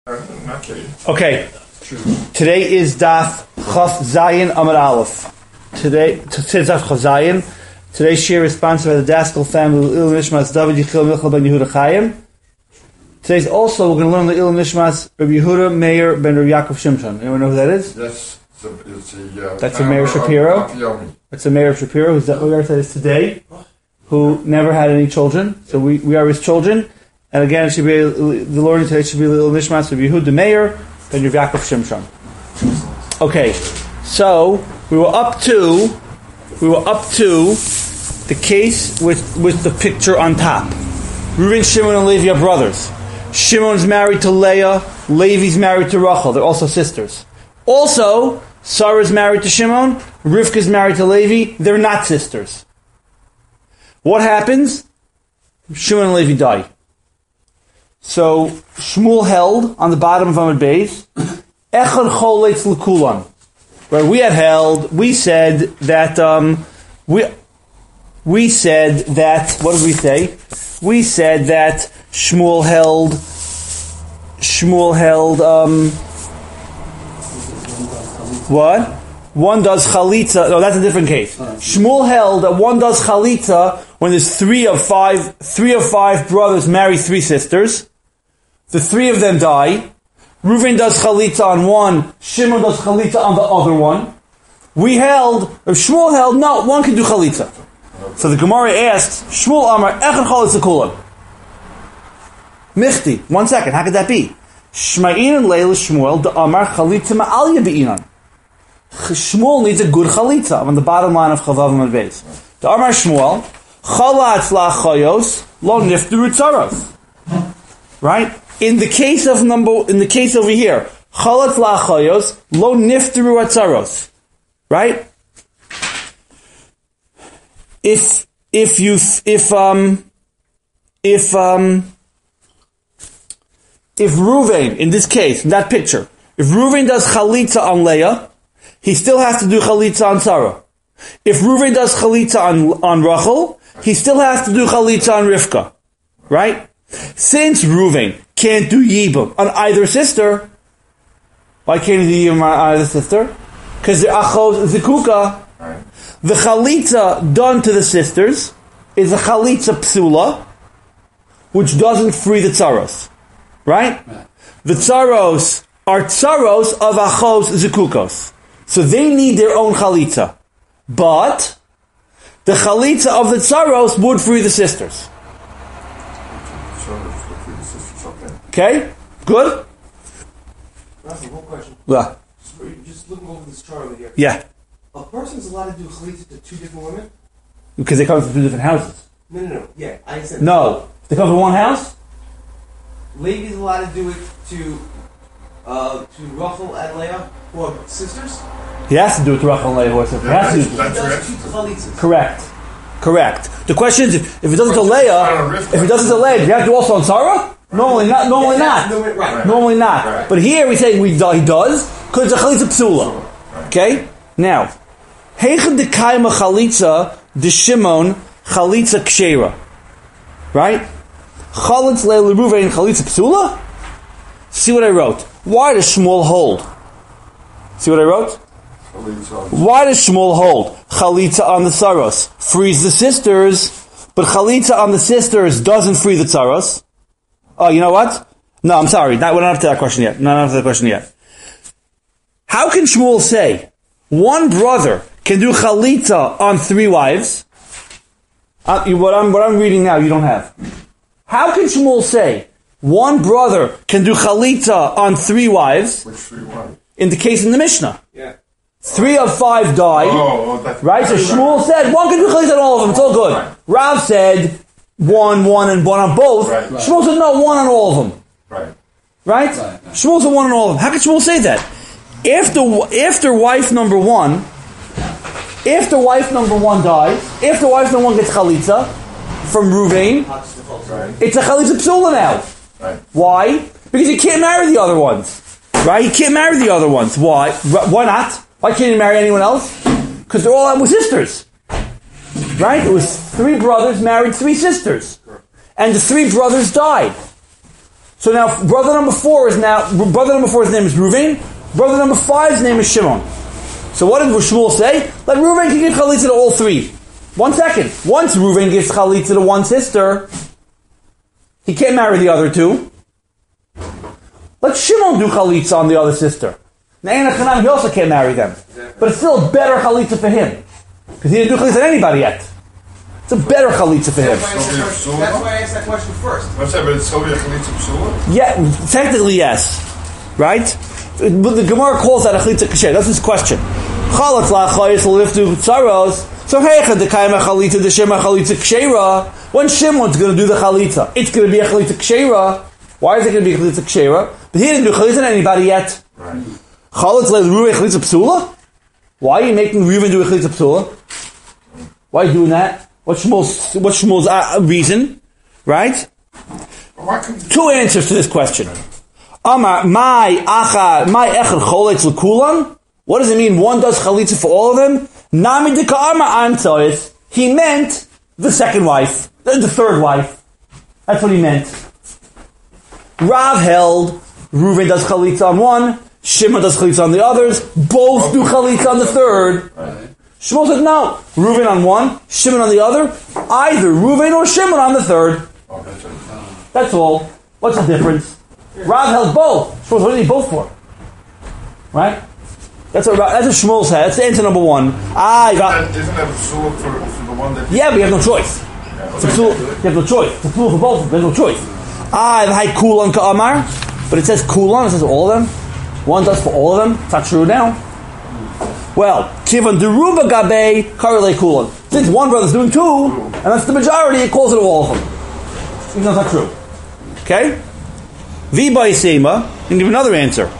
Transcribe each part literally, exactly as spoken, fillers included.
Okay, today is Daf Chaf Zayin Amar Aleph. Today, today's Daf Chaf Zayin. Today's share is sponsored by the Daskal family, Il Nishmas David Yichil Michal Ben Yehuda Chaim. Today's also we're going to learn the Il Nishmas Rabbi Yehuda Meir Ben Rabbi Yaakov Shimshon. Anyone know who that is? Yes, it's a, it's a, uh, that's a Meir Shapiro. That's a Meir Shapiro who's that we are is today, who never had any children. So we, we are his children. And again, it should be the learning today should be the Il Nishmas Rabbi Yehuda Meir Ben Rabbi Yaakov Shimshon. Okay, so we were up to we were up to the case with with the picture on top. Reuven, Shimon, and Levi are brothers. Shimon's married to Leah. Levi's married to Rachel. They're also sisters. Also, Sarah's married to Shimon. Rivka's married to Levi. They're not sisters. What happens? Shimon and Levi die. So Shmuel held on the bottom of Amud Beis, Echad Choletz L'Kulan. Right, we had held. We said that um, we we said that. What did we say? We said that Shmuel held. Shmuel held. Um, what? One does chalitza. No, that's a different case. Shmuel held that one does chalitza when there's three of five. Three of five brothers marry three sisters. The three of them die. Reuven does chalitza on one. Shimon does chalitza on the other one. We held, or Shmuel held, no, one can do chalitza. So the Gemara asks, Shmuel Amar, Echad Chalitza Kulan. Michti, one second, how could that be? Shma'in and Leila Shmuel, the Amar Chalitza Ma'alya Be'inan. Shmuel needs a good chalitza on the bottom line of Chavav Amud Beis. The Amar Shmuel, Chalatz La'achayos, Lo Niftu Ritzaros. Right? In the case of number, in the case over here, Chalatz La'achayos, Lo Niftu Ritzaros. Right? If if you if um if um if Reuven, in this case, in that picture, if Reuven does chalitza on Leah, he still has to do chalitza on Sarah. If Reuven does chalitza on on Rachel, he still has to do chalitza on Rivka. Right? Since Reuven can't do yibum on either sister, why can't he do yibum on either sister? Because the achos zikuka. Right. The chalitza done to the sisters is a chalitza psula, which doesn't free the tzaros. Right? Right. The tzaros are tzaros of achos zikukos. So they need their own chalitza. But the chalitza of the tzaros would free the sisters. Okay? Good? Rafi, one question. Yeah. So you're just looking over this chart over here. Yeah. A person's allowed to do chalitza to two different women? Because they come from two different houses. No, no, no. Yeah, I said. No. They come from one house? Levi's allowed to do it to uh, to Rachel and Leah, who are sisters? He has to do it to Rachel and Leah, who are sisters. He has to do it. He does two chalitzas. Correct. Correct. The question is, if, if it doesn't to Leah, if it doesn't to Leah, do you have to do also on Sarah? Normally not. Normally yeah, not. No, right, right. Normally not. Right. But here we say we, he does, because it's a chalitza psula. Okay? Now, Heichad de Kaima chalitza de Shimon chalitza kshera. Right? Chalitz leil Reuven chalitza psula? See what I wrote. Why does Shmuel hold? See what I wrote? Why does Shmuel hold? Chalitza on the tzaros frees the sisters, but chalitza on the sisters doesn't free the tzaros. Oh, you know what? No, I'm sorry. Not, we're not up to that question yet. Not up to that question yet. How can Shmuel say one brother can do chalitza on three wives? Uh, what I'm what I'm reading now, you don't have. How can Shmuel say one brother can do chalitza on three wives? Which three wives? In the case in the Mishnah. Yeah. Three of five died. Oh, oh, right? So Shmuel said one can do chalitza on all of them. It's all good. Right. Rav said one, one, and one on both. Right. Right. Shmuel said no, one on all of them. Right. Right? Right. Right. Shmuel said one on all of them. How can Shmuel say that? After after wife number one, after wife number one dies, after wife number one gets chalitza from Reuven, Right. it's a chalitza psula now. Right. Why? Because he can't marry the other ones. Right? He can't marry the other ones. Why? Why not? Why can't he marry anyone else? Because they're all out with sisters. Right? It was three brothers married three sisters. And the three brothers died. So now brother number four is now, brother number four's name is Reuven, brother number five's name is Shimon. So what did Shmuel say? Let Reuven give chalitza to all three. One second. Once Reuven gives chalitza to one sister, he can't marry the other two. Let Shimon do chalitza on the other sister. Now Ein Chanam, he also can't marry them. But it's still a better chalitza for him. Because he didn't do chalitza on anybody yet. It's a better chalitza for him. That's why I asked that question first. What's that, but it's Sylvia chalitza psula? Yeah, technically yes. Right? But the Gemara calls that a chalitza kasher. That's his question. Chalatz la'achayis l'liftu tzaros. So heicha dekayma chalitza deshema chalitza kshera. When Shimon's going to do the chalitza, it's going to be a chalitza kshera. Why is it going to be a chalitza kshera? But he didn't do chalitza on anybody yet. Right. Chalatz le'ruve chalitza psula? Why are you making Reuven do a chalitza psula? Why are you doing that? What's Shmuel's, what's Shmuel's uh, reason? Right? Two answers to this question. Amar, my acha, my echad choletz l'kulam? What does it mean? One does chalitza for all of them? Nami dika amar antois. He meant the second wife, the, the third wife. That's what he meant. Rav held Reuven does chalitza on one, Shimon does chalitza on the others. Both do chalitza on the third. Right. Shmuel said no. Reuven on one, Shimon on the other. Either Reuven or Shimon on the third. Oh, that's right. That's all. What's the difference? Rav held both. Shmuel, what did he both for? Right? That's what, that's what Shmuel said. That's the answer number one. Ah, Isn't that a psula for, for the one that... yeah, but you have no choice. Yeah, It's a psula, you have no choice. It's a psula for both. There's no choice. Ah, the high kulon ka'amar. But it says kulon. It says all of them. One does for all of them. It's not true now. Well, kivan deruba gabe karele kulon. Since one brother's doing two, and that's the majority, it calls it all of them. Even though it's not true. Okay? Viba Yisema, and give another answer.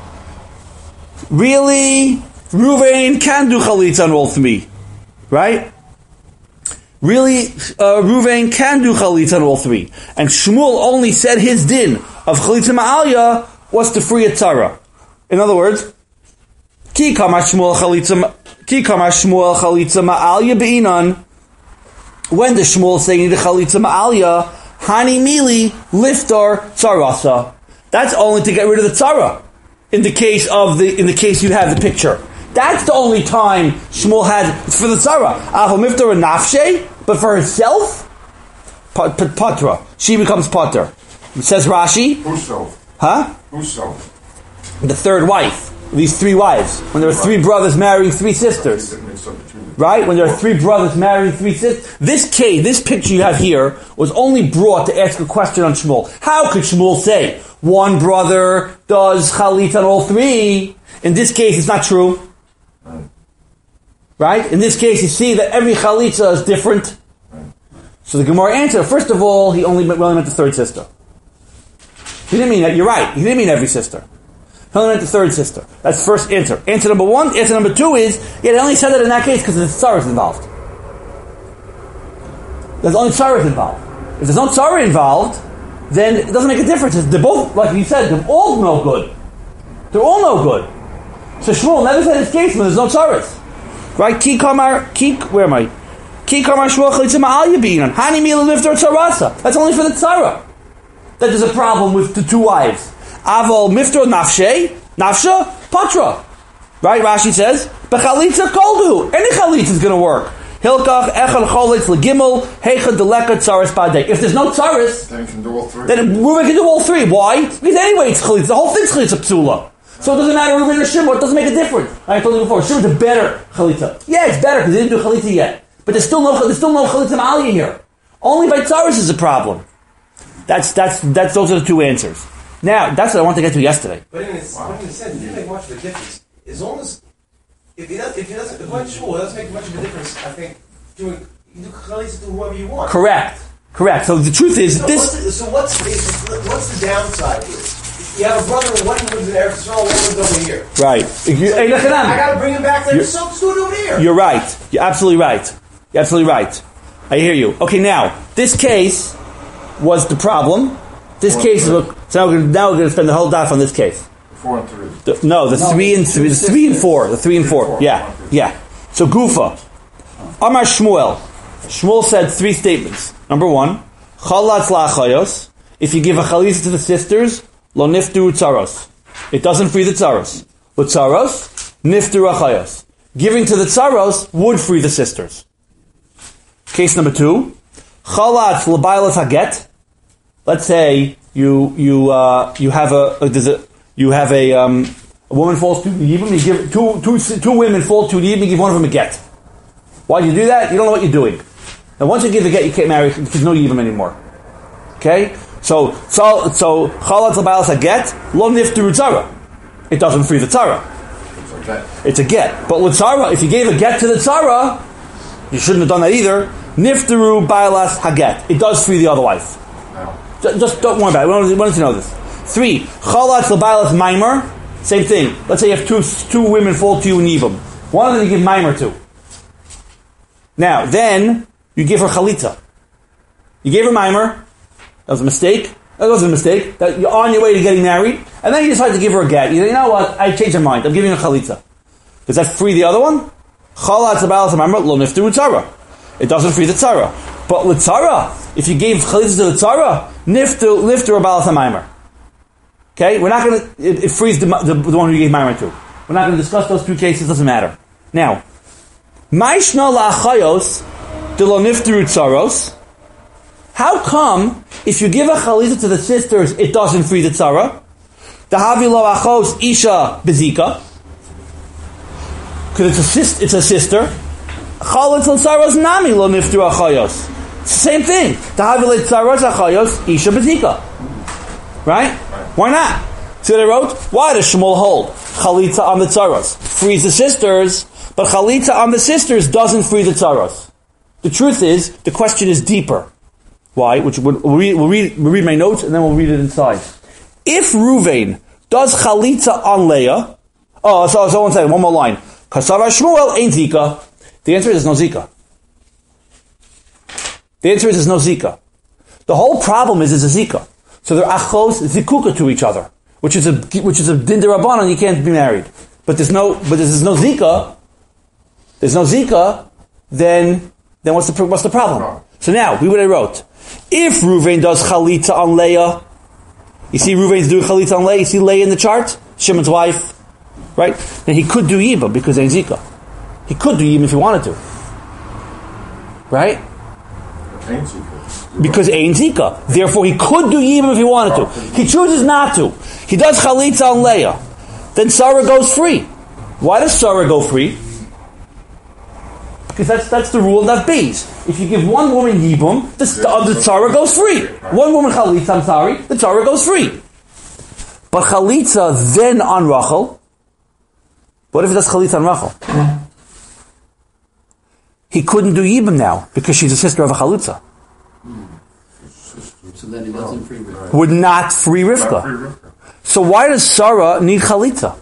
Really, Reuven can do chalitza on all three, right? Really, uh, Reuven can do chalitza on all three, and Shmuel only said his din of chalitza ma'alya was to free a tzara. In other words, ki kama Shmuel chalitza, ki kama Shmuel chalitza ma'alya be'inan. When the Shmuel saying the chalitza ma'alya, hani mili liftar tzarasa. That's only to get rid of the tzara. In the case of the, in the case you have the picture, that's the only time Shmuel had for the tzara. Ahol miftar and nafshe, but for herself, patra. She becomes patra. It says Rashi. Who's so? Huh? Who's so? The third wife. These three wives. When there were three brothers marrying three sisters. Right? When there are three brothers marrying three sisters. This case, this picture you have here, was only brought to ask a question on Shmuel. How could Shmuel say one brother does chalitza on all three? In this case, it's not true. Right? In this case, you see that every chalitza is different. So the Gemara answered, first of all, he only meant, really meant the third sister. He didn't mean that. You're right. He didn't mean every sister. He only meant the third sister. That's first answer. Answer number one. Answer number two is, yeah, they only said that in that case because the tzara is involved. There's only tzara involved. If there's no tzara involved, then it doesn't make a difference. They're both, like you said, they're all no good. They're all no good. So Shmuel never said his case when there's no tzaras. Right? Ki kamar, ki, where am I? Ki kamar Shmuel chalitza ma'alya be'inan. Hani mila liftar tzarasa. That's only for the tzara. That there's a problem with the two wives. Aval miftar nafshe, nafsha, patra. Right? Rashi says, b'chalitza koldu. Any chalitza is going to work. Hilkach echad cholitz legimel heichad deleka tzaras badei. If there's no tzaras, then you can do all three. Then Reuven can do all three. Why? Because anyway, it's chalitza. The whole thing's chalitza psula. So it doesn't matter Reuven or Shimon. It doesn't make a difference. I told you before. Shimon's a better chalitza. Yeah, it's better because they didn't do chalitza yet. But there's still no there's still no chalitza ma'alya here. Only by tzaras is a problem. That's that's that's those are the two answers. Now that's what I wanted to get to yesterday. But in his, wow. in a sense, it didn't make much of a difference. As long as if he does, if he doesn't, according to Shmuel, it doesn't make much of a difference. I think doing you do chalitza to whoever you want. Correct. Correct. So the truth is so this. What's the, so what's the, what's the downside here? You have a brother, one lives in Eretz Yisrael, one lives over here. Right. You, hey, look at them. I got to bring him back there. So let's do it over here. You're right. You're absolutely right. You're absolutely right. I hear you. Okay, now this case was the problem. This Four case is what, so now we're, gonna, now we're going to spend the whole daf on this case. Four and three. The, no, the no, three and three, the three and four. The three and four. four. Yeah, yeah. So Gufa, Amar Shmuel. Shmuel said three statements. Number one, Chalatz la'achayos. if you give a chalitza to the sisters, lo niftu tzaros. It doesn't free the tzaros. But tzaros, niftu achayos. Giving to the tzaros would free the sisters. Case number two, chalatz l'baylas haget. Let's say you you uh, you have a, a, a you have a um, a woman falls to the yibum. You give two two two women fall to the yibum. You give one of them a get. Why do you do that? You don't know what you're doing. Now, once you give the get, you can't marry. There's no yibum anymore. Okay, so so so chalatz l'baylas haget lo niftu tzara. It doesn't free the tzara. It's a get. But with tzara, if you gave a get to the tzara, you shouldn't have done that either. Niftaru baylas haget. It does free the other wife. No. Just, just don't worry about it. We want to know this. Three. Chalatz l'baylas maimer. Same thing. Let's say you have two two women fall to you in Yibam. One of them you give maimer to. Now, then, you give her chalitza. You gave her maimer. That was a mistake. That wasn't a mistake. That you're on your way to getting married, and then you decide to give her a get. You say, you know what? I changed my mind. I'm giving her chalitza. Does that free the other one? Chalatz l'baylas maimer lo niftaru tzara. It doesn't free the tzara. But with tzara, if you gave chalitza to the tzara, niftu niftu baylas maimer. Okay, we're not going to. It, it frees the, the the one who you gave maimer to. We're not going to discuss those two cases. Doesn't matter. Now, ma'ishna la'achayos de lo niftaru tzaros. How come if you give a chalitza to the sisters, it doesn't free the tzara? Dahavi lo achos isha bezika. Because it's a sis, it's a sister. Chalitz and tzaros nami lo niftu achayos. Same thing. Dahavi tzaros achayos isha bezika. Right? Why not? See what I wrote? Why does Shmuel hold chalitza on the tzaros frees the sisters, but chalitza on the sisters doesn't free the tzaros? The truth is, the question is deeper. Why? Which we'll read, we'll read, we'll read my notes and then we'll read it inside. If Ruvain does chalitza on Leah, oh, so someone said one more line. Kasava Shmuel ain't zika. The answer is no zika. The answer is there's no zika. The whole problem is it's a zika. So they're achos zikuka to each other, which is a which is a din derabanan. You can't be married. But there's no but there's no zika. There's no zika. Then then what's the what's the problem? So now we what I wrote. If Ruvain does chalitza on Leah, you see Ruvain's doing chalitza on Leah. You see Leah in the chart, Shimon's wife, right? Then he could do Yibam because ain't zika. He could do Yibam if he wanted to, right? Ain't zika. Because ain't zika. Therefore, he could do Yibam if he wanted to. He chooses not to. He does chalitza on Leah. Then Sarah goes free. Why does Sarah go free? Because that's that's the rule of that base. If you give one woman Yibum, the, the, the tzara goes free. One woman chalitza, I'm sorry, the tzara goes free. But chalitza then on Rachel, what if it does chalitza on Rachel? He couldn't do Yibum now, because she's a sister of a chalitza. So then he doesn't free Rivka. Would not free Rivka. So why does Sarah need chalitza?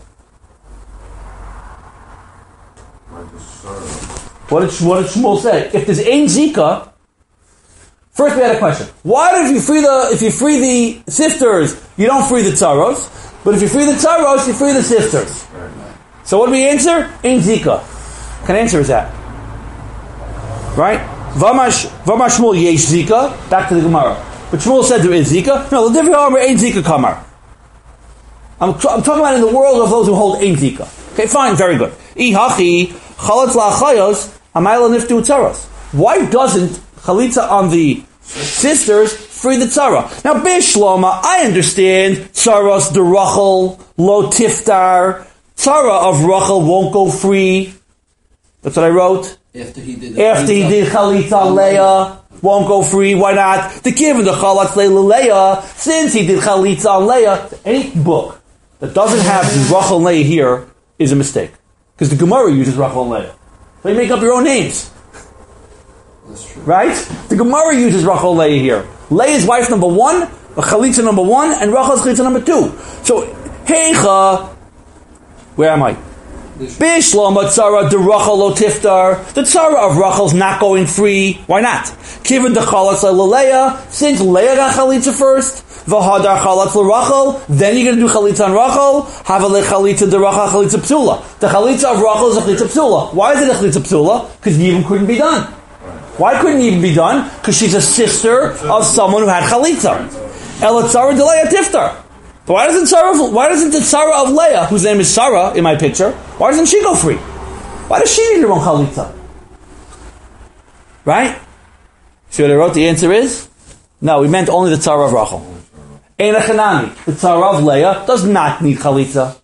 What did, what did Shmuel say? If there's ein zika, first we had a question. Why if you free the if you free the sisters, you don't free the tzaros? But if you free the tzaros, you free the sisters. So what do we answer? Ein zika. What kind of answer is that? Right? Vamash Vamash Shmuel yesh zika. Back to the Gemara. But Shmuel said there is zika. No, the different armor ein zika kamar. I'm, I'm talking about in the world of those who hold ein zika. Okay, fine, very good. Ihachi chalatz la'achayos. Why doesn't chalitza on the sisters free the tzara? Now, Bishloma, I understand tzaros de Rachel lo tiftar. Tzara of Rachel won't go free. That's what I wrote. After he did, After he did chalitza on Leah, won't go free. Why not? The given the chalatz Leah, since he did chalitza on Leah, any book that doesn't have Rachel and Leah here is a mistake. Because the Gemara uses Rachel and Leah. So you make up your own names. That's true. Right? The Gemara uses Rachel and Leah here. Leah's wife number one, Chalitza number one, and Rachel's Chalitza number two. So, Heicha, where am I? Bishlam tzara de Rachel lo tiftar. The tzara of Rachel's not going free. Why not? Given the chalatz Leah, since Leah got chalitza first, v'hadar chalatz Rachel, then you're going to do chalitza on Rachel. Have a chalitza de Rachel chalitza psula. The chalitza of Rachel is a chalitza psula. Why is it a chalitza psula? Because Yibum couldn't be done. Why couldn't Yibum be done? Because she's a sister of someone who had chalitza. Ela tzara de Leah tiftar. But why doesn't Sarah, why doesn't the tzara of Leah, whose name is Sarah in my picture, why doesn't she go free? Why does she need her own chalitza? Right? See what I wrote? The answer is no. We meant only the tzara of Rachel. Ein Chanami, the tzara of Leah does not need chalitza.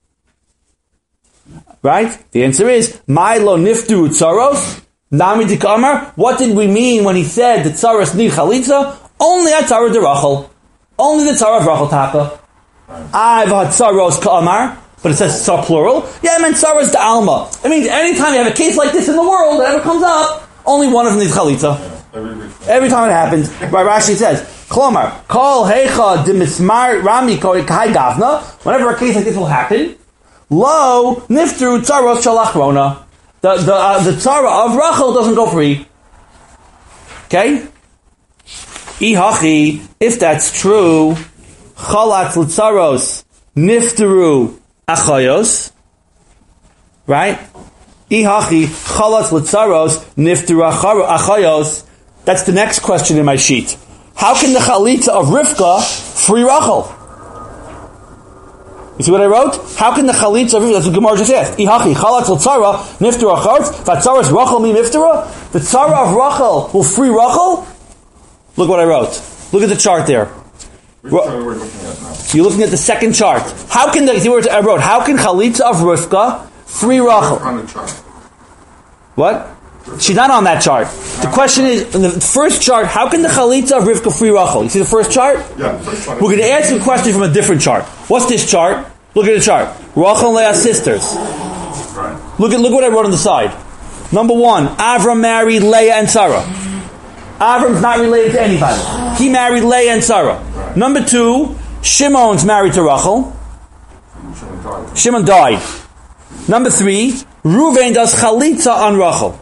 Right? The answer is Milo niftu tzaros nami dikamar. What did we mean when he said the tzaros need chalitza? Only a tzara de Rachel. Only the tzara of Rachel taka. I've had tzaros ka'amar, but it says tzar plural. Yeah, I meant tzaros de alma. It means anytime you have a case like this in the world that ever comes up, only one of them needs chalitza. Every time it happens, right? Rashi says, "Klomar kol heicha demismar rami kai gavna." Whenever a case like this will happen, lo niftu tzaros shalachrona. The the uh, the tzara of Rachel doesn't go free. Okay. Ihachi, if that's true, chalat l'tzaros nifteru achayos, right? Ihachi chalat l'tzaros nifteru achayos. That's the next question in my sheet. How can the chalitza of Rivka free Rachel? You see what I wrote? How can the chalitza of Rivka? That's what Gemara just asked. Ihachi chalat l'tzara nifteru achayos. Vatzaras Rachel mi niftera. The tzara of Rachel will free Rachel. Look what I wrote. Look at the chart there. Which chart are we looking at now? You're looking at the second chart. How can the, see what I wrote? How can chalitza of Rivka free Rachel? On the chart. What? She's not on that chart. The question is, in the first chart, how can the chalitza of Rivka free Rachel? You see the first chart? Yeah, first one. We're going to answer the question from a different chart. What's this chart? Look at the chart. Rachel and Leah sisters. Right. Look at look what I wrote on the side. Number one, Avram married Leah and Sarah. Avram's not related to anybody. He married Leah and Sarah. Right. Number two, Shimon's married to Rachel. Shimon died. Shimon died. Number three, Ruvain does chalitza on Rachel.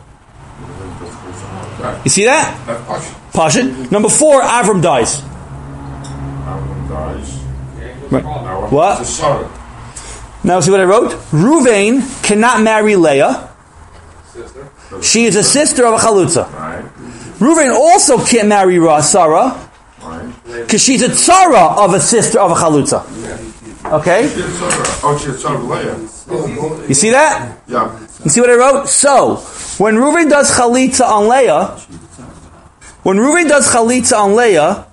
You see that? That's Pashut. Pashut. Number four, Avram dies. Avram dies. Right. Now, What? it's a Sarah. Now see what I wrote? Ruvain cannot marry Leah. Sister. She is a sister of a chalutza. Right. Ruvain also can't marry Ra- Sarah Right. because she's a tzara of a sister of a chalutza. Okay? She's a Sarah. Oh, she's a Sarah Leah. You see that? Yeah. You see what I wrote? So, when Ruvain does chalitza on Leah, when Ruvain does chalitza on Leah,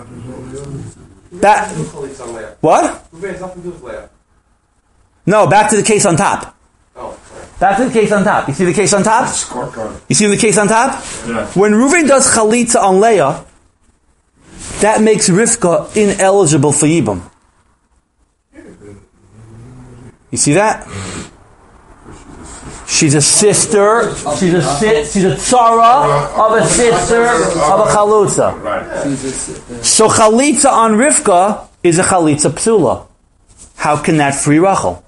that, what? Ruvain has nothing to do with Leah. No, back to the case on top. Oh, sorry. Back to the case on top. You see the case on top? Scorecard. You see the case on top? Yeah. When Ruvain does chalitza on Leah, that makes Rivka ineligible for Yibam. You see that? She's a sister. She's a si- she's a tzara of a sister of a chalutza. Right. So chalitza on Rivka is a chalitza psula. How can that free Rachel?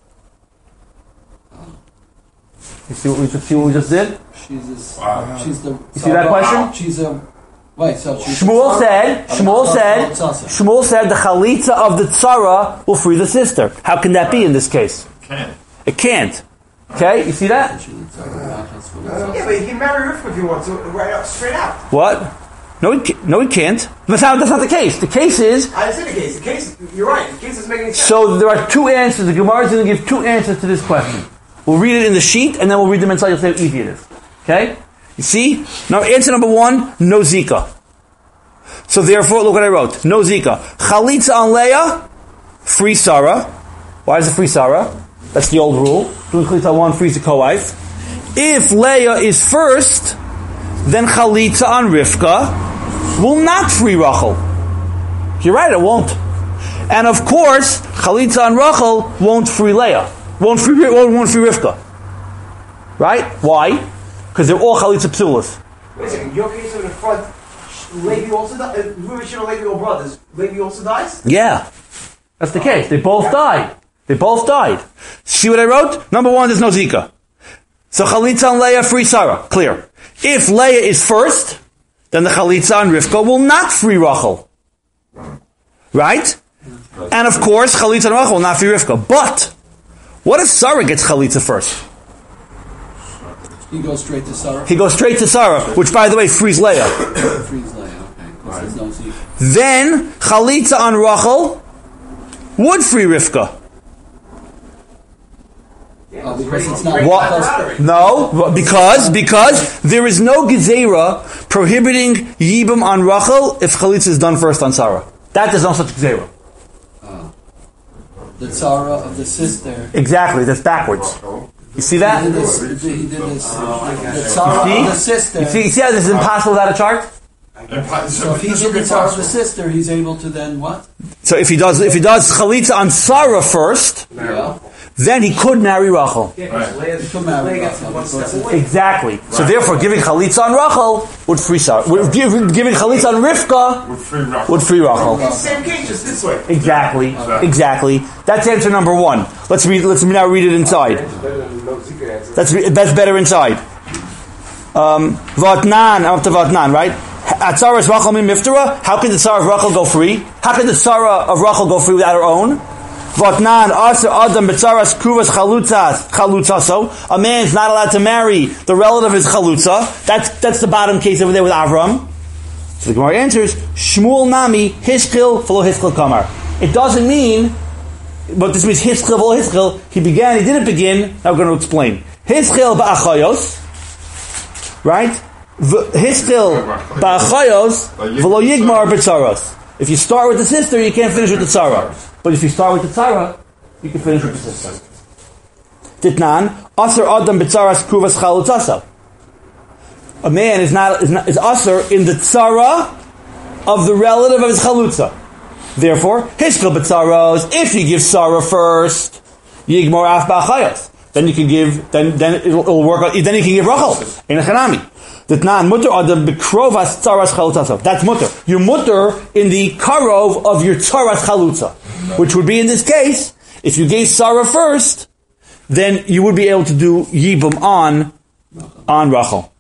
You see what we just see what we just did? She's a, Wow. she's the. You see that question? She's a. Wait, so she's Shmuel said. Shmuel said. Shmuel said the chalitza of the tzara will free the sister. How can that be in this case? Can't. It can't. Okay, you see that? Yeah, but he can marry Rivka if he wants to, right out, straight out. What? No, he can't. No, he can't. That's not, that's not the case. The case is. I didn't say the case. The case, you're right. The case doesn't make any sense. So there are two answers. The Gemara is going to give two answers to this question. We'll read it in the sheet, and then we'll read them inside. You'll see how easy it is. Okay? You see? Now, answer number one: no zika. So therefore, look what I wrote: no zika. Chalitza on Leah, free Sarah. Why is it free Sarah? That's the old rule. Doing chalitza on one frees the co-wife. If Leah is first, then chalitza on Rivka will not free Rachel. You're right, it won't. And of course, chalitza on Rachel won't free Leah. Won't free, won't, won't free Rivka. Right? Why? Because they're all chalitza psulas. Wait a second. Your case in the front, Levi also dies? Ruvain, Shimon, Levi are brothers. Levi also dies? Yeah. That's the case. They both died. They both died. See what I wrote? Number one, there's no zika. So chalitza on Leah, free Sarah. Clear. If Leah is first, then the chalitza on Rivka will not free Rachel. Right? And of course, chalitza on Rachel will not free Rivka. But, what if Sarah gets chalitza first? He goes straight to Sarah. He goes straight to Sarah, which by the way frees Leah. Frees Leah, okay. Because there's no Z. then chalitza on Rachel would free Rivka. Oh, because it's not What? No, because because there is no gezerah prohibiting yibum on Rachel if chalitza is done first on Sarah. That is not such gezerah. Oh. The tzara of the sister. Exactly, that's backwards. You see that? He did this. He did this. The tzara of the sister. You see, you see how this is impossible without a chart? So if he did the tzara of the sister, he's able to then what? So if he does if he does chalitza on Sarah first, Yeah. then he could marry Rachel. He could marry Rachel. Exactly. So therefore, giving chalitza on Rachel would free Sarah. Would give, giving chalitza on Rivka Would free Rachel. would free Rachel. Same case, just this way. Exactly. Exactly. That's answer number one. Let's read. Let's now read it inside. That's that's better inside. Um, Vatnan. I'm up to Vatnan, right? Atzaras Rachel min miftara. How can the tzara of Rachel go free? How can the tzara of Rachel go free without her own? Vatnan aser adam betzaras kuvas chalutzas chalutzaso. A man is not allowed to marry the relative of his chalutza. That's that's the bottom case over there with Avram. So the Gemara answers Shmuel nami hiskil v'lo hiskil kamar. It doesn't mean, but this means hiskil v'lo hiskil. He began, he didn't begin. Now we're going to explain. Hiskil ba'achayos, right? Hiskil ba'achayos v'lo yigmar b'tzaros. If you start with the sister, you can't finish with the tzara. But if you start with the tzara, you can finish with the sister. Titnan, aser adam b'tzaras kuvas chalutzasa. A man is not is not is aser in the tzara of the relative of his chalutza. Therefore, hiskil b'tzaros. If you give tzara first, yigmor af ba'achayos. Then you can give. Then then it'll, it'll work. Out, then you can give Rachel in a chanami. Titnan mutter adam b'krovas tzaras chalutzasa. That's mutter. You're mutter in the karov of your tzaras chalutza. Which would be in this case, if you gave Sarah first, then you would be able to do Yibum on, on Rachel.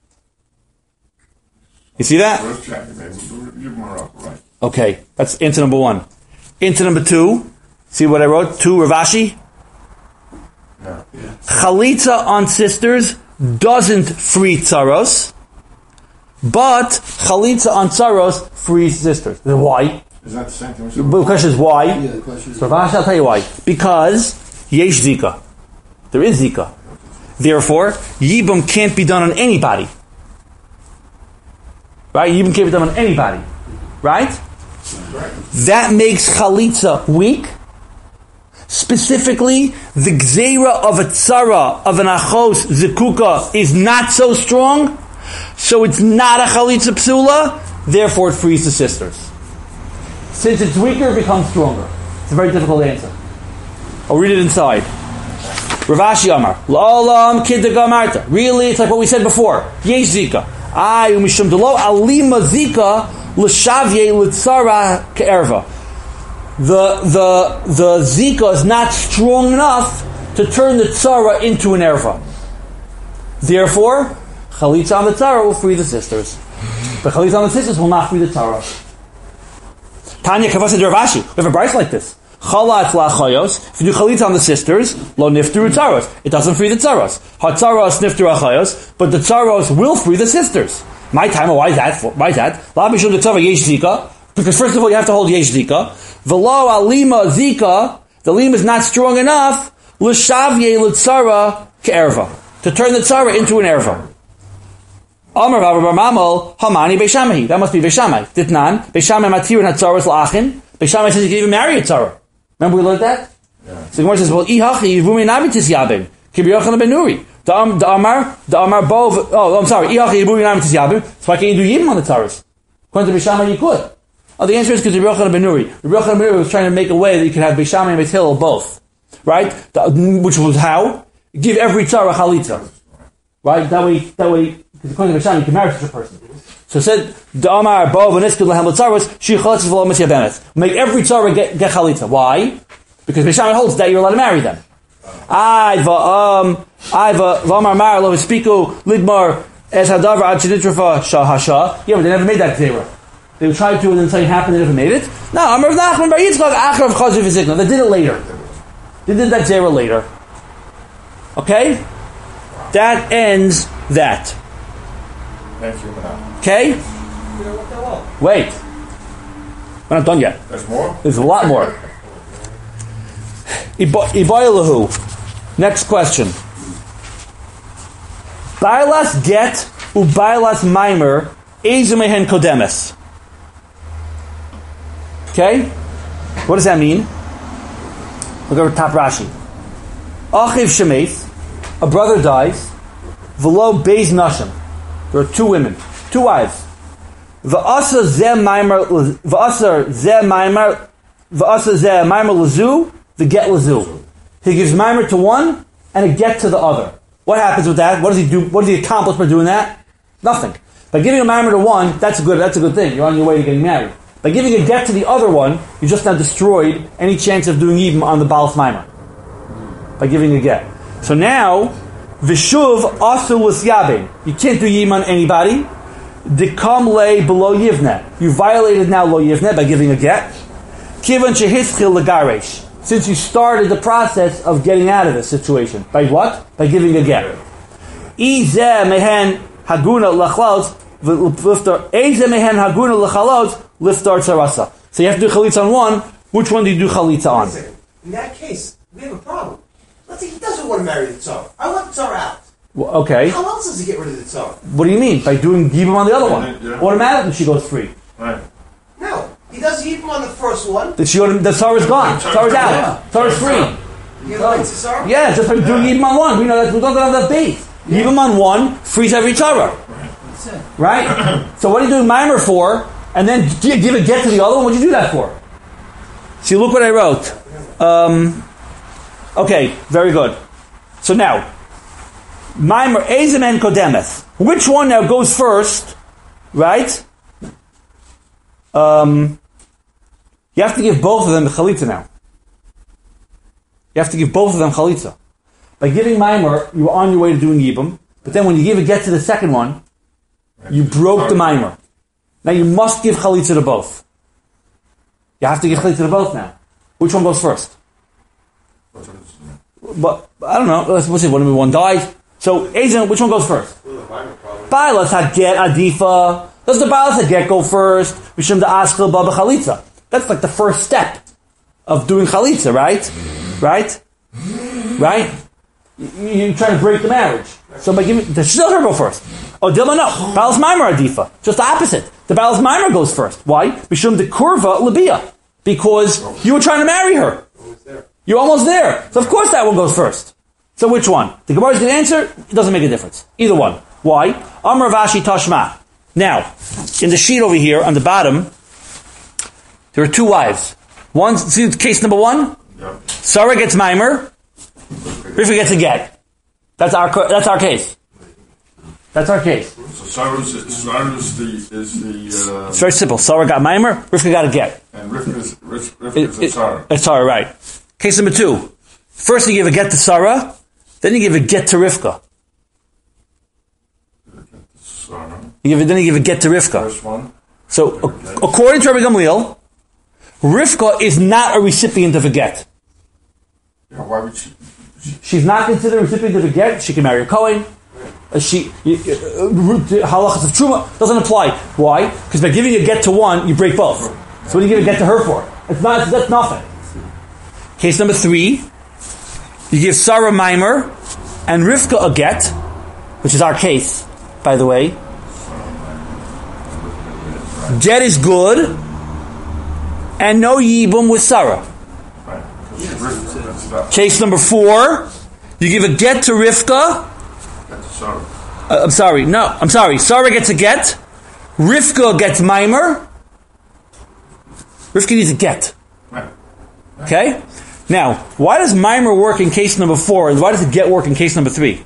You see that? Okay, that's answer number one. Answer number two, see what I wrote? Two, Ravashi? Yeah. Chalitza on sisters doesn't free tzaros, but Chalitza on tzaros frees sisters. Why? Is that the same thing? The question is why? Yeah, the question is So Rashi, I'll tell you why. Because yesh zika, there is zika. Therefore, yibum can't be done on anybody. Right? Yibum can't be done on anybody. Right? Right. That makes chalitza weak. Specifically, the gzeira of a tzara of an achos zikuka is not so strong, so it's not a chalitza psula. Therefore, it frees the sisters. Since it's weaker, it becomes stronger. It's a very difficult answer. I'll read it inside. Ravashi Amar. La'olam kiddaga marta. Really, it's like what we said before. Yesh zika. Ay umishum delo alima zika l'shavye l'tzara ke'erva. The, the, the zika is not strong enough to turn the tzara into an erva. Therefore, chalitza on the tzara will free the sisters. But chalitza on the sisters will not free the tzara. Tanya Kavasa Dervashi. We have a bright like this. Chalat la'achayos. If you do chalitza on the sisters, lo nifteru tzaros. It doesn't free the tzaros. Hatzaros nifteru achayos, but the tzaros will free the sisters. My time, why is that? Why is that? La mishum tzara yesh zika. Because first of all, you have to hold yesh zika. V'lo alima zika. The lima is not strong enough. L'shavye l'tzara ke'erva. To turn the tzara into an erva. Amar Rabbi Bar Mamal, Hamani Beishamai. That must be Beishamai. Ditnan, Beishamai Matir and Hatzaras La'achin. Beishamai says you can even marry a tzara. Remember we learned that? Yeah. So the Gemara says, well, Ihachi, Yivumi Nabitis Yabim. Kibiyochan Ben Nuri. The Amar, the Amar Bov, oh, I'm sorry, Ihachi, Yivumi Nabitis Yabim. So why can't you do Yibim on the tzaras? According to Beishamai, you could. Oh, the answer is because Yivochan Ben Nuri. Yivochan Ben Nuri was trying to make a way that you could have Beishamai and Beit Hillel both. Right? The, which was how? Give every tzara chalitza. Right? That way, that way, because according to Beishamai, you can marry such a person. So it said, the Amar Bo v'niskid lahem l'tzaros, she chalitza v'lo mitzvah bemet. Make every tzara get, get chalitza. Why? Because Beishamai holds that you're allowed to marry them. I v'am, I v'amar mar lo v'spiku lidmar es hadavar ad shenitrafa shah hasha. Yeah, but they never made that zera. They tried to, and then something happened, they never made it. No, Amar Nachman bar Yitzchak achar v'chazu v'zikna. They did it later. They did that zera later. Okay? That ends that. Okay? Wait. We're not done yet. There's more? There's a lot more. Ibaylahu. Next question. Bailas get ubailas maimer ezumehen kodemes. Okay? What does that mean? Look over top Rashi. Achiv shemeis, a brother dies, v'lo beis nashim. There are two women, two wives. V'asar zeh maimer, v'asar zeh maimer, v'asar zeh maimer lazu, the get lazu. He gives maimer to one and a get to the other. What happens with that? What does he do? What does he accomplish by doing that? Nothing. By giving a maimer to one, that's a good. That's a good thing. You're on your way to getting married. By giving a get to the other one, you just now destroyed any chance of doing yibum on the bal's maimer. By giving a get. So now, vishuv asu l'syabin. You can't do yibum on anybody. Dekam le below yivne. You violated now lo yivne by giving a get. Kivan shehitzchil legaresh. Since you started the process of getting out of this situation. By what? By giving a get. Izeh mehen haguna lachalot liftar. Izeh mehen haguna lachalot liftar tzarasa. So you have to do chalitza on one. Which one do you do chalitza on? In that case, we have a problem. Let's say he doesn't want to marry the tzar. I want the tzar out. Well, okay. How else does he get rid of the tzar? What do you mean? By doing yibum on the other one. Yeah. Automatically she goes free. Right. No. He does yibum on the first one. The, she, the tzar is gone. Tzar is out. Tzar is free. You know the tzar? Yeah, just by doing yibum on one. We know that we don't have that base. Yeah. Yibum on one frees every tzara. Right? So what are you doing maimer for? And then give a get to the other one? What did you do that for? See, look what I wrote. Um, okay, very good. So now, maimer ezem and kodemeth. Which one now goes first? Right? Um, you have to give both of them the chalitza now. You have to give both of them chalitza. By giving maimer, you were on your way to doing yibum, but then when you give a get to the second one, you broke the maimer. Now you must give chalitza to both. You have to give chalitza to both now. Which one goes first? But I don't know. Let's, let's see. One one dies. So Asian, which one goes first? Bailas had get adifa. Does the bailas had get go first? Mishum the askil baba chalitza. That's like the first step of doing chalitza, right? Right? Right? You're trying to break the marriage. So by giving, the still her go first. Oh, Dilma no. Bailas maimer adifa. Just the opposite. The bailas maimer goes first. Why? Mishum the kurva labia. Because you were trying to marry her. You're almost there. So of course that one goes first. So which one? The Gemara is going to answer, it doesn't make a difference. Either one. Why? Amar Vashi Tashma. Now, in the sheet over here, on the bottom, there are two wives. One, see case number one? Yep. Sarah gets maimer, Rivka gets a get. That's our, that's our case. That's our case. So Sarah's is, Sarah's the, is the... Uh, it's very simple. Sarah got maimer, Rivka got a get. And Rivka is, Rivka is it, a Sarah. It's Sarah, right. Case number two. First you give a get to Sarah, then you give a get to Rivka. Sarah. You give, then you give a get to Rivka. First one. So, a, according to Rabbi Gamliel, Rivka is not a recipient of a get. Yeah, why would she, she... She's not considered a recipient of a get. She can marry a Kohen. Uh, she halachas uh, of truma doesn't apply. Why? Because by giving a get to one, you break both. So what do you give a get to her for? It's not. That's nothing. Case number three, you give Sarah maimer and Rivka a get, which is our case, by the way. Get is good, and no yibum with Sarah. Case number four, you give a get to Rivka. Sarah. Uh, I'm sorry, no, I'm sorry. Sarah gets a get. Rivka gets maimer. Rivka needs a get. Okay? Now, why does maimer work in case number four, and why does the get work in case number three?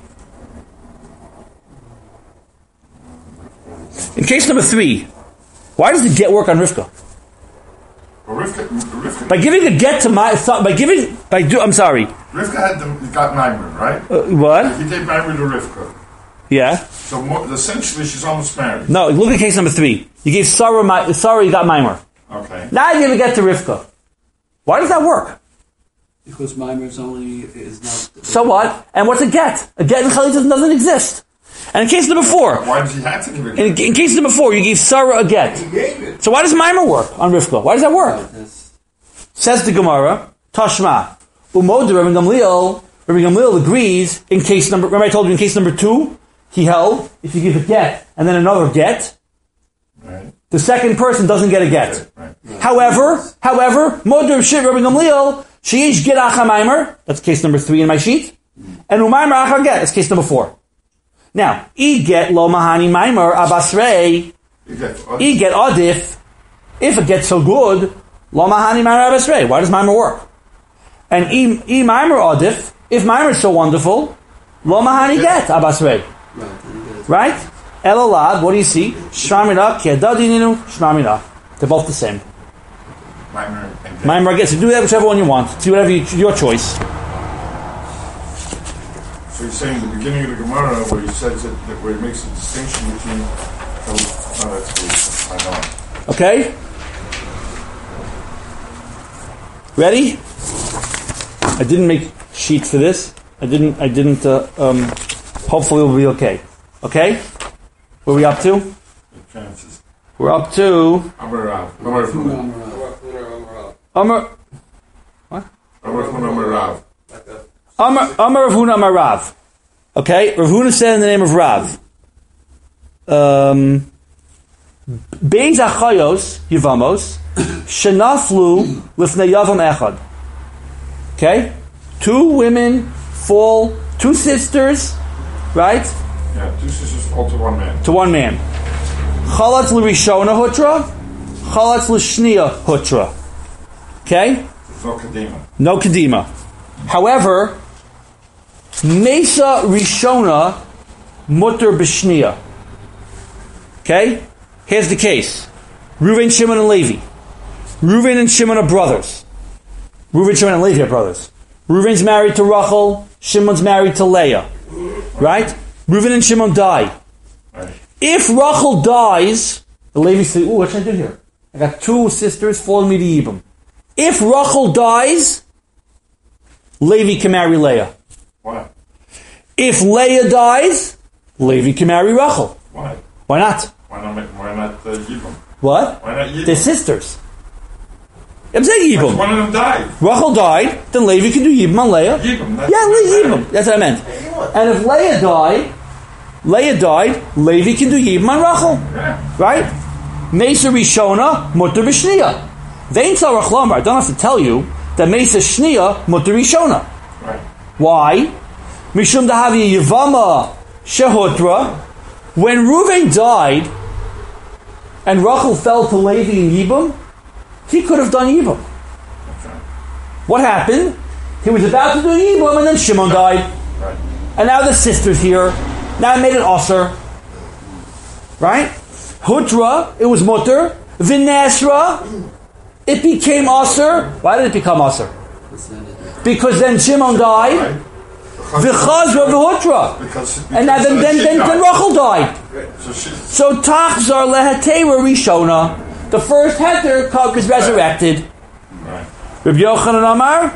In case number three, why does the get work on Rivka? Well, Rivka, Rivka, by giving a get to my, by giving, by do, I'm sorry. Rivka had the, got maimer, right? Uh, what? He gave maimer to Rivka. Yeah. So more, essentially, she's almost married. No, look at case number three. You gave Sarah, my, Sarah, you got maimer. Okay. Now you give a get to Rivka. Why does that work? Because maimer is only is not. So what? And what's a get? A get in chalitza doesn't exist. And in case number four, why does he have to give it? In, in case number four, you gave Sarah a get. He gave it. So why does Maimer work on Rivka? Why does that work? Says the Gemara, Tashma, Umod Rabbi Gamliel. Rabbi Gamliel agrees in case number. Remember, I told you in case number two, he held if you give a get and then another get, right. the second person doesn't get a get. Right. Right. However, however, Mod Shit Rabbi Gamliel, Sheish Get Acha Maimer. That's case number three in my sheet, and Umaimer Acha Get. That's case number four. Now, I get Lo Mahani Maimer Abasrei. I get Adif. If it gets so good, Lo Mahani Maimer Abasrei. Why does Maimer work? And I, I Maimer Adif. If Maimer is so wonderful, Lo Mahani Get Abasrei. Right? Elalad, what do you see? Shramina, Kedadininu, Shramina. They're both the same. Maimer gets to do that whichever one you want. Do whatever you, your choice. So he's saying the beginning of the Gemara where he says that, that where he makes a distinction between. Oh, no, that's good. I know. Okay. Ready? I didn't make sheet for this. I didn't. I didn't. Uh, um, hopefully, we'll be okay. Okay. Where are we up to? Chances. We're up to. Amar Rav. Amar Huna. Amar. What? Amar Huna Amar Rav. Amar Amar Rav Huna Amar Rav. Okay, Rav Huna said in the name of Rav. Um, Beis Achayos Yivamos Shenaflu Lifnei Yavam Echad. Okay, two women fall, two sisters, right? Yeah, two sisters fall to one man. To one man. Chalatz l'rishona hutra, chalatz l'shnia hutra. Okay? No kadima. No kadima. However, Mesa Rishona Mutter B'Shnia. Okay? Here's the case. Reuven, Shimon, and Levi. Reuven and Shimon are brothers. Reuven, Shimon, and Levi are brothers. Reuven's married to Rachel. Shimon's married to Leah. Right? Reuven and Shimon die. Right. If Rachel dies, the Levi say, "Oh, what should I do here? I got two sisters falling me to Yibam." If Rachel dies, Levi can marry Leah. Why? If Leah dies, Levi can marry Rachel. Why? Why not? Why not? Make, why not uh, Yibam? What? Why not Yibam? They're sisters. I'm saying Yibam. One of them died. Rachel died, then Levi can do Yibam on Leah. Yibam. That's Yeah, Le- Yibam. That's what I meant. And if Leah died, Leah died, Levi can do Yibam on Rachel. Yeah. Right? Mesa Rishona, Mutter B'Shnia. They ain't tell Rachel, I don't have to tell you that Mesa Shnia, Mutter Rishona. Right. Why? Mishum Dahavi Yivama Shehotra. When Reuven died and Rachel fell to Levi and Yibam, he could have done Yibam. Okay. What happened? He was about to do Yibam and then Shimon died. Right. And now the sister's here. Now I made it Osir. Right? Hutra, it was Mutter. Vinesra, it became Osir. Why did it become Osir? Because then Shimon died. V'chazra v'hutra. And now then, then, then, then Rachel died. So Tachzar lehetera Rishona. The first heter is resurrected. Right. Rabbi Yochanan Amar?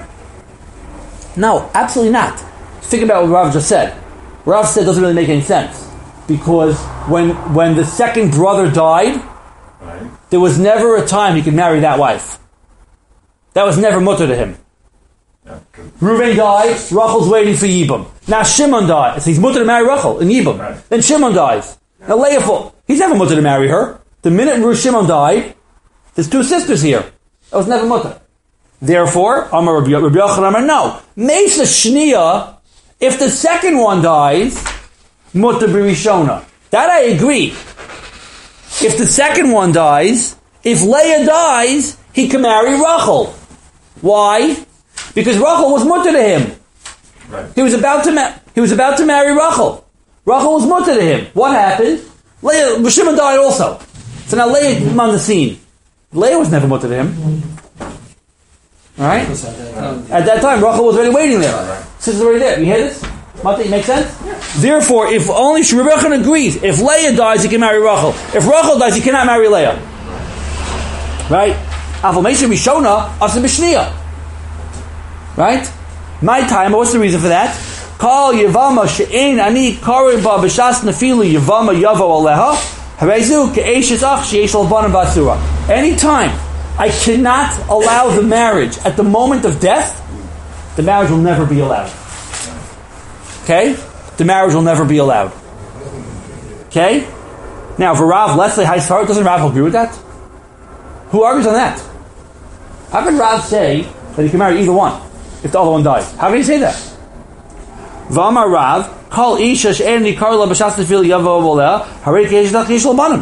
No, absolutely not. Think about what Rav just said. Rav said doesn't really make any sense. Because when when the second brother died, Right. there was never a time he could marry that wife. That was never mutter to him. Yeah, Reuven died, Rachel's waiting for Yibam. Now Shimon died. So he's mutter to marry Rachel in Yibam. Right. Then Shimon dies. Now Leah, fall- he's never mutter to marry her. The minute Shimon died, there's two sisters here. That was never mutter. Therefore, Amar Rabbi Yochanan Amar, no. Mesa Shnia, if the second one dies, mutter b'rishona. That I agree. If the second one dies, if Leah dies, he can marry Rachel. Why? Because Rachel was mutter to him. Right. He was about to ma- he was about to marry Rachel. Rachel was mutter to him. What happened? Leah, Shimon died also. So now Leah came on the scene. Leah was never mutter to him. Alright? At that time, Rachel was already waiting there. Sister's already there. You hear this? Mati, make sense? Therefore, if only Shrebechan agrees, if Leah dies, he can marry Rachel. If Rachel dies, he cannot marry Leah. Right? Aval Meisha Rishona, Asa B'Shnia. Right? My time, what's the reason for that? Call Yavama she'ein ani karin ba b'shas nefilu Yavama yavo aleha harezu ke'eshes ach she'esh l'banim basura. Anytime I cannot allow the marriage at the moment of death, the marriage will never be allowed. Okay? The marriage will never be allowed. Okay? Now, for Rav, let's say high start, doesn't Rav agree with that? Who argues on that? How can Rav say that he can marry either one if the other one dies? How can he say that? V'amar Rav, kol isha she'en nikar la b'shas nefil yavo voleh, harei ke'esh dach yesh l'banim.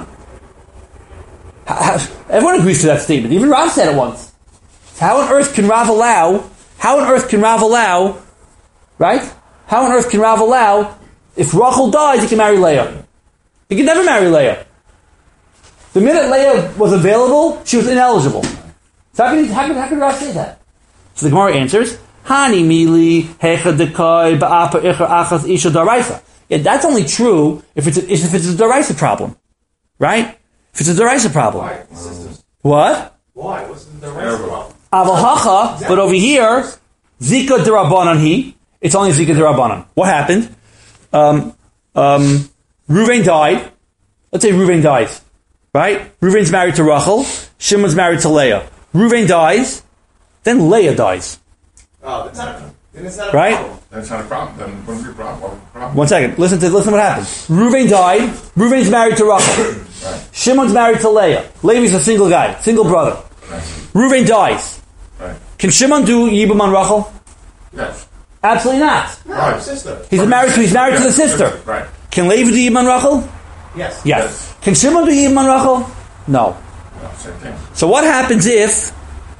Everyone agrees to that statement. Even Rav said it once. So how on earth can Rav allow, how on earth can Rav allow, right? How on earth can Rav allow, if Rachel dies, he can marry Leah? He can never marry Leah. The minute Leah was available, she was ineligible. So how can, he, how can, how can Rav say that? So the Gemara answers, Hani mili hecha dekai ba'apa icher achas isha daraisa. Yeah, that's only true if it's a, if it's a daraisa problem. Right? If it's a deraisa problem. Why? Sisters. What? Why? What's the deraisa problem? Avahacha, exactly. But over here, Zika derabanan he. It's only Zika derabanan. What happened? Um, um, Reuven died. Let's say Reuven dies. Right? Reuven's married to Rachel. Shimon's married to Leah. Reuven dies. Then Leah dies. Oh, that's not a, then it's not a right? problem. That's not a problem. Then it wouldn't be a problem. What would be a problem? One second. Listen to listen to what happened. Reuven died. Reuven's married to Rachel. Right. Shimon's married to Leah. Levi's a single guy, single brother. Right. Reuven dies. Right. Can Shimon do Yibum on Rachel? Yes. Absolutely not. No, Right. sister. He's married to he's married yes. to the sister. Right. Can Levi do Yibum on Rachel? Yes. Yes. Yes. Can Shimon do Yibum on Rachel? No. No, same thing. So what happens if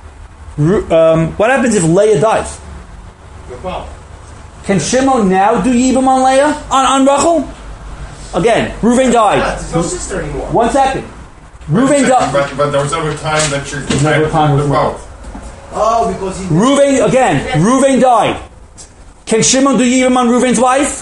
um, what happens if Leah dies? No problem. Can Shimon now do Yibum on Leah on on Rachel? Again, Reuven died. Yeah, there's no sister anymore. One second. Reuven died. But, but there was never a time that you're There's never a time with with both. Oh, because he. Reuven again. Reuven died. Can Shimon do Yibum on Reuven's wife?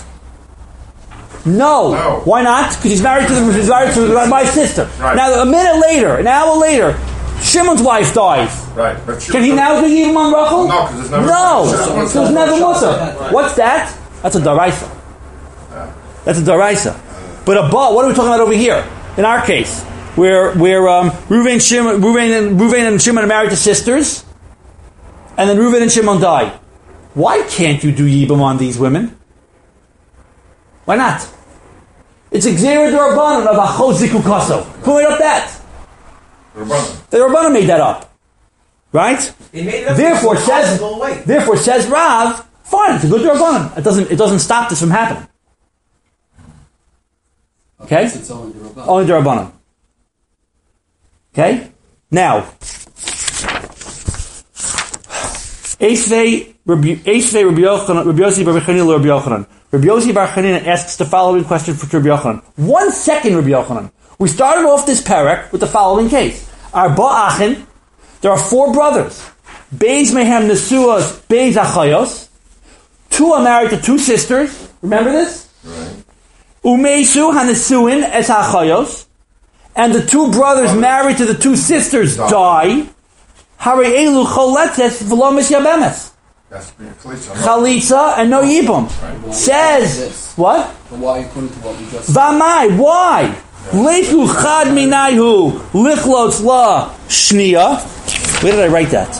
No. No. Why not? Because he's married to the, he's married to my sister. Right. Now a minute later, an hour later, Shimon's wife dies. Right. But Can he now do Yibum on Rachel? No, because there's never. No. There's There's never mutter. Right. What's that? That's a daraisa. Yeah. That's a daraisa. But a ba, what are we talking about over here? In our case, where where um, Reuven, Shimon, Reuven, and Reuven and Shimon are married to sisters, and then Reuven and Shimon die. Why can't you do Yibum on these women? Why not? It's Xera D'Rabbanan of Achos Ziku Kaso. Who made up that? Rabbanan. The Rabbanan made that up. Right? He made it up. Therefore It's says, impossible way. therefore says Rav, fine, it's a good D'Rabbanan. It doesn't, it doesn't stop this from happening. Okay? It's only the Rabbanan. Only D'Rabbanan. Okay? Now, Eisvei Rabbi Yochanan, Rabbi Yossi Bar Chanina Rabbi Yochanan. Rabbi Yossi Bar Chanina asks the following question for Rabbi Yochanan. One second, Rabbi Yochanan. We started off this parak with the following case. Arba Achin, there are four brothers. Beis Mehem Nesuas, Beis Achayos. Two are married to two sisters. Remember this? Right. Umeisu Hanesuin Es Achayos. And the two brothers married to the two sisters die. Hare Elu Choletes V'Lomis Yabemes. Has to be a chalitza. Chalitza and no Yibum. Right. Says, what? But why according to what we just Vamai, why? Leiku Chad Minaihu Lichlotz La Shnia. Where did I write that?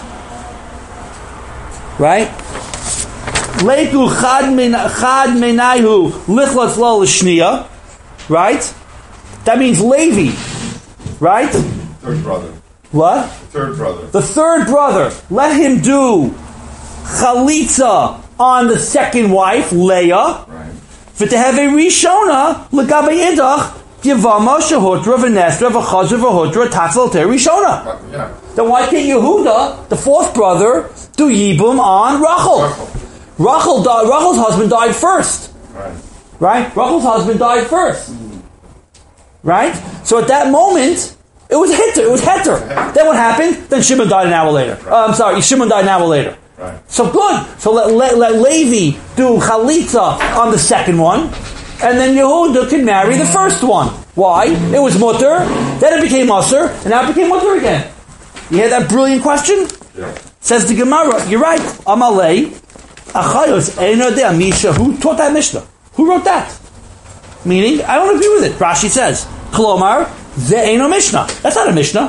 Right? Leiku Chad Minaihu Lichlotz La Shnia. Right? That means Levi. Right? Third brother. What? Third brother. The third brother, let him do chalitza on the second wife, Leah. Right. V'teheve rishona l'gabei idach yavama shehutra v'nestra v'chazra v'hutra tatzal ter rishona. But, yeah. Then why can't Yehuda, the fourth brother, do yibum on Rachel? Rachel. Rachel died, Rachel's husband died first. Right. Right? Rachel's husband died first. Right? So at that moment, it was Heter. It was Heter. Then what happened? Then Shimon died an hour later. Uh, I'm sorry, Shimon died an hour later. Right. So good. So let, let, let Levi do chalitza on the second one, and then Yehuda can marry the first one. Why? It was mutter, then it became usher, and now it became mutter again. You hear that brilliant question? Yeah. Says the Gemara, you're right. Amalei, Achayos Eino de Amisha. Who taught that Mishnah? Who wrote that? Meaning, I don't agree with it. Rashi says, Kolomar, Ze Eino Mishnah. That's not a Mishnah.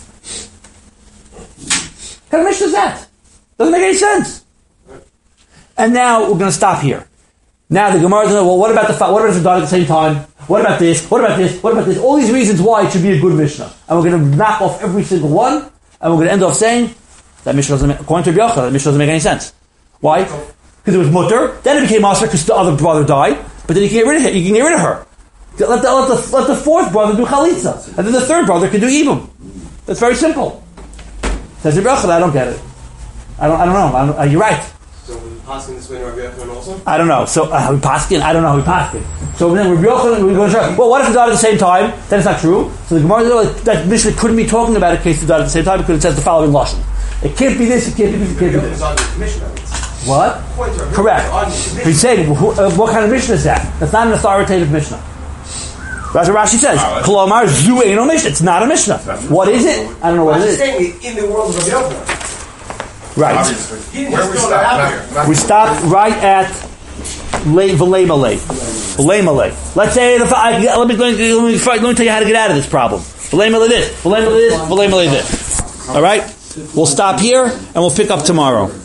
What kind of Mishnah is that? Doesn't make any sense. And now we're going to stop here. Now the Gemara is going to, well, what about the what about if it's done at the same time? What about this? What about this? What about this? All these reasons why it should be a good Mishnah. And we're going to knock off every single one, and we're going to end off saying, that Mishnah doesn't make, according to Rabbi Yochanan, that Mishnah doesn't make any sense. Why? Because it was mutter, then it became asr because the other brother died, but then you can get rid of it, you can get rid of her. Let the, let the, let the fourth brother do chalitza, and then the third brother can do ibum. That's very simple. Says Rabbi Yochanan, I don't get it. I don't, I don't know. I don't, uh, you're right. So we passing this way in Rabbi Yochanan also? I don't know. So uh, we passing. I don't know how we passing. So then Rabbi Yochanan, we go to well, what if it died at the same time? Then it's not true. So the Gemara says that Mishnah couldn't be talking about a case that died at the same time because it says the following lashon. It can't be this. It can't be this. It can't be this. What? Correct. He's saying who, uh, what kind of Mishnah is that? That's not an authoritative Mishnah. That's what Rashi says. Kolomar zu eino Mishnah. It's not a Mishnah. What is it? I don't know what it is. Saying in the world of Rabbi Yochanan. Right. Where we stop? We stopped right at V'lei malei. V'lei malei. Let's say if I, let me let me, let me let me tell you how to get out of this problem. V'lei malei this. V'lei malei this. V'lei malei this. All right. We'll stop here and we'll pick up tomorrow.